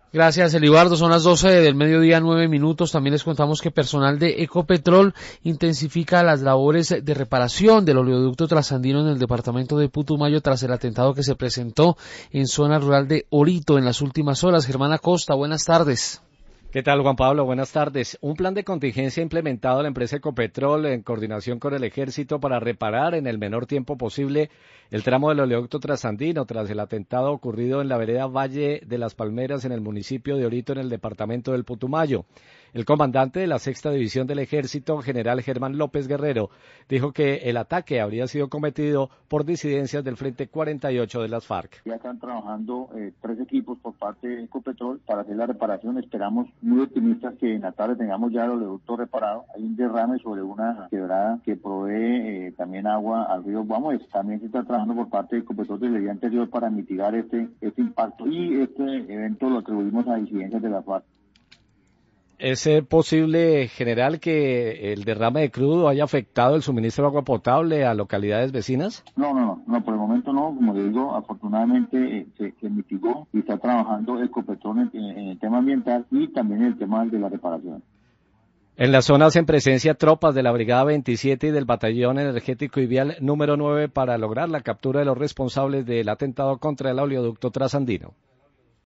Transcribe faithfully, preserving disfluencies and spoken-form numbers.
Gracias, Elibardo. Son las doce del mediodía, nueve minutos. También les contamos que personal de Ecopetrol intensifica las labores de reparación del oleoducto trasandino en el departamento de Putumayo tras el atentado que se presentó en zona rural de Orito en las últimas horas. Germán Acosta, buenas tardes. ¿Qué tal, Juan Pablo? Buenas tardes. Un plan de contingencia implementado a la empresa Ecopetrol en coordinación con el Ejército para reparar en el menor tiempo posible el tramo del oleoducto trasandino tras el atentado ocurrido en la vereda Valle de las Palmeras en el municipio de Orito en el departamento del Putumayo. El comandante de la sexta división del Ejército, general Germán López Guerrero, dijo que el ataque habría sido cometido por disidencias del Frente cuarenta y ocho de las FARC. Ya están trabajando eh, tres equipos por parte de Ecopetrol para hacer la reparación. Esperamos muy optimistas que en la tarde tengamos ya el oleoducto reparado. Hay un derrame sobre una quebrada que provee eh, también agua al río Vamos. También se está trabajando por parte de Ecopetrol desde el día anterior para mitigar este, este impacto. Y este evento lo atribuimos a disidencias de la FARC. ¿Es posible, general, que el derrame de crudo haya afectado el suministro de agua potable a localidades vecinas? No, no, no, no, por el momento no. Como le digo, afortunadamente eh, se, se mitigó y está trabajando Ecopetrol en, en, en el tema ambiental y también en el tema de la reparación. En la zona hacen presencia tropas de la Brigada veintisiete y del Batallón Energético y Vial número nueve para lograr la captura de los responsables del atentado contra el oleoducto trasandino.